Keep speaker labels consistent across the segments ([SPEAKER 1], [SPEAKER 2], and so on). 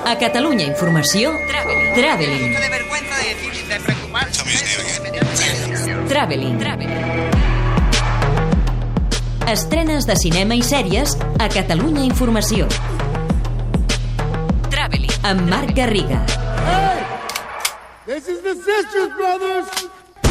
[SPEAKER 1] A Catalunya Informació, Traveling. Estrenes de cinema i sèries a Catalunya Informació. Traveling, amb Marc Garriga.
[SPEAKER 2] Hey! This is the Sisters Brothers!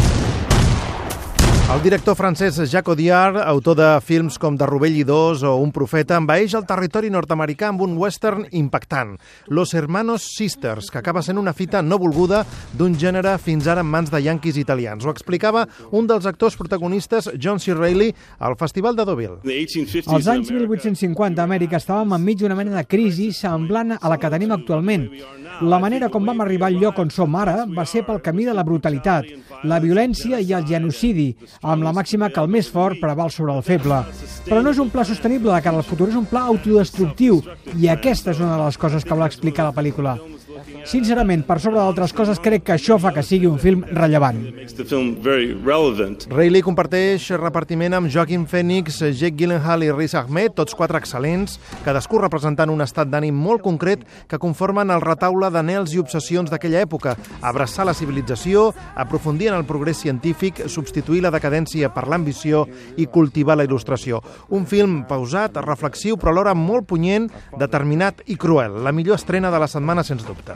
[SPEAKER 3] El director francès Jacques Audiard, autor de films com De Rovell i Dos o Un profeta, envaeix el territori nord-americà amb un western impactant, Los Hermanos Sisters, que acaba sent una fita no volguda d'un gènere fins ara en mans de yanquis italians. Ho explicava un dels actors protagonistes, John C. Reilly, al Festival de Deauville.
[SPEAKER 4] Als anys 1850 a Amèrica estàvem enmig d'una mena de crisi semblant a la que tenim actualment. La manera com vam arribar al lloc on som ara va ser pel camí de la brutalitat, la violència i el genocidi, amb la màxima que el més fort preval sobre el feble. Però no és un pla sostenible de cara al futur, és un pla autodestructiu, i aquesta és una de les coses que vol explicar la pel·lícula. Sincerament, per sobre d'altres coses, crec que això fa que sigui un film rellevant.
[SPEAKER 3] Reilly comparteix repartiment amb Joaquin Phoenix, Jake Gyllenhaal i Riz Ahmed, tots quatre excel·lents, cadascú representant un estat d'ànim molt concret que conformen el retaule d'anhels i obsessions d'aquella època: abraçar la civilització, aprofundir en el progrés científic, substituir la decadència per l'ambició i cultivar la il·lustració. Un film pausat, reflexiu, però alhora molt punyent, determinat i cruel. La millor estrena de la setmana, sens dubte.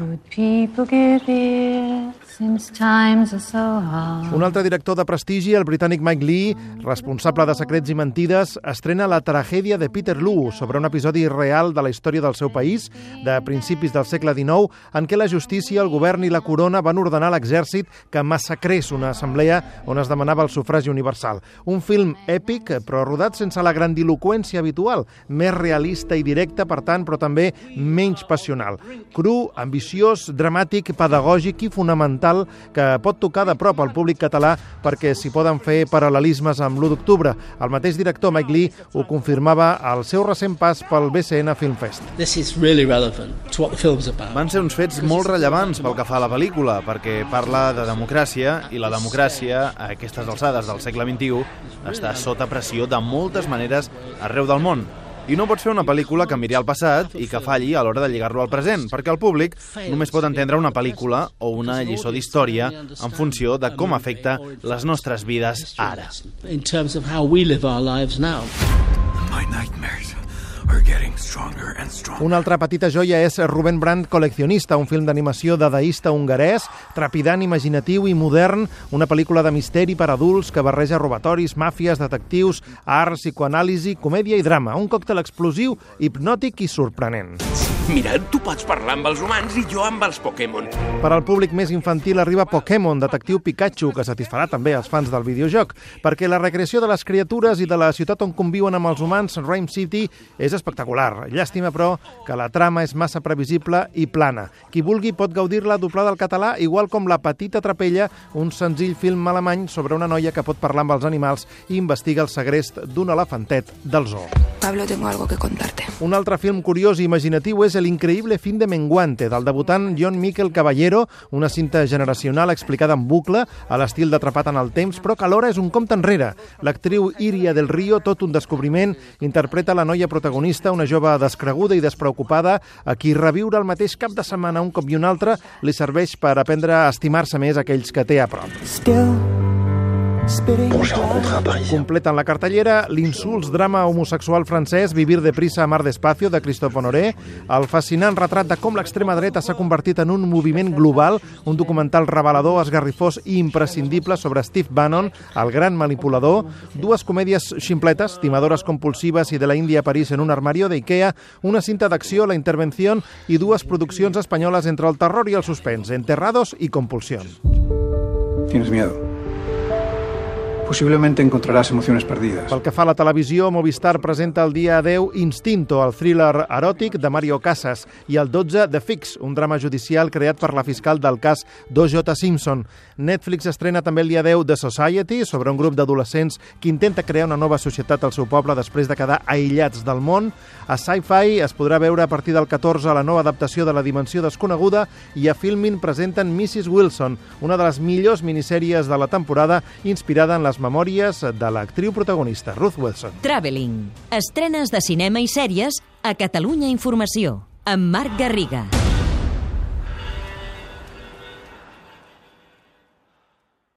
[SPEAKER 3] Un altre director de prestigi, el britànic Mike Leigh, responsable de Secrets i mentides, estrena La tragèdia de Peterloo, sobre un episodi real de la història del seu país, de principis del segle XIX, en què la justícia, el govern i la corona van ordenar a l'exèrcit que massacrés una assemblea on es demanava el sufragi universal. Un film èpic, però rodat sense la grandiloqüència habitual, més realista i directe, per tant, però també menys passional. Cru, ambiciós, dramàtic, pedagògic i fonamental, que pot tocar de prop al públic català perquè s'hi poden fer paral·lelismes amb l'1 d'octubre. El mateix director, Mike Leigh, ho confirmava al seu recent pas pel BCN Film Fest.
[SPEAKER 5] Van ser uns fets molt rellevants pel que fa a la pel·lícula, perquè parla de democràcia, i la democràcia, a aquestes alçades del segle XXI, està sota pressió de moltes maneres arreu del món. I no pots fer una pel·lícula que miri al passat i que falli a l'hora de lligar-lo al present, perquè el públic només pot entendre una pel·lícula o una lliçó d'història en funció de com afecta les nostres vides ara.
[SPEAKER 3] Una altra petita joia és Ruben Brandt Coleccionista, un film d'animació dadaista hongarès, trepidant, imaginatiu i modern, una pel·lícula de misteri per adults que barreja robatoris, màfies, detectius, art, psicoanàlisi, comèdia i drama. Un còctel explosiu, hipnòtic i sorprenent.
[SPEAKER 6] Mira, tu pots parlar amb els humans i jo amb els Pokémon.
[SPEAKER 3] Per al públic més infantil arriba Pokémon, detectiu Pikachu, que satisfarà també els fans del videojoc, perquè la recreació de les criatures i de la ciutat on conviuen amb els humans, Rhyme City, és espectacular. Llàstima, però, que la trama és massa previsible i plana. Qui vulgui pot gaudir-la doblada al català, igual com La petita trapella, un senzill film alemany sobre una noia que pot parlar amb els animals i investiga el segrest d'un elefantet del zoo.
[SPEAKER 7] Pablo, tengo algo que contarte.
[SPEAKER 3] Un altre film curiós i imaginatiu és El increïble fin de Menguante, del debutant John Miquel Caballero, una cinta generacional explicada en bucle, a l'estil d'Atrapat en el temps, però que alhora és un compte enrere. L'actriu Iria del Río, tot un descobriment, interpreta la noia protagonista, una jove descreguda i despreocupada, a qui reviure el mateix cap de setmana un cop i un altre li serveix per aprendre a estimar-se més aquells que té a prop. Completen la cartellera l'insuls drama homosexual francès Vivir deprisa, amar despacio, de Christophe Honoré, el fascinant retrat de com l'extrema dreta s'ha convertit en un moviment global, un documental revelador, esgarrifós i imprescindible sobre Steve Bannon, el gran manipulador, dues comèdies ximpletes, timadores compulsives i de la Índia a París en un armario d'Ikea, una cinta d'acció, La intervenció, i dues produccions espanyoles entre el terror i el suspens, Enterrados i Compulsión.
[SPEAKER 8] ¿Tienes miedo? Posiblemente encontrarás emociones perdidas.
[SPEAKER 3] Pel que fa a la televisió, Movistar presenta el dia 10 Instinto, el thriller eròtic de Mario Casas, i el 12 The Fix, un drama judicial creat per la fiscal del cas d'O.J. Simpson. Netflix estrena també el dia 10 The Society, sobre un grup d'adolescents que intenta crear una nova societat al seu poble després de quedar aïllats del món. A Sci-Fi es podrà veure a partir del 14 la nova adaptació de La dimensió desconeguda, i a Filmin presenten Mrs. Wilson, una de les millors minissèries de la temporada, inspirada en les memòries de l'actriu protagonista, Ruth Wilson.
[SPEAKER 1] Traveling. Estrenes de cinema i sèries a Catalunya Informació, amb Marc Garriga.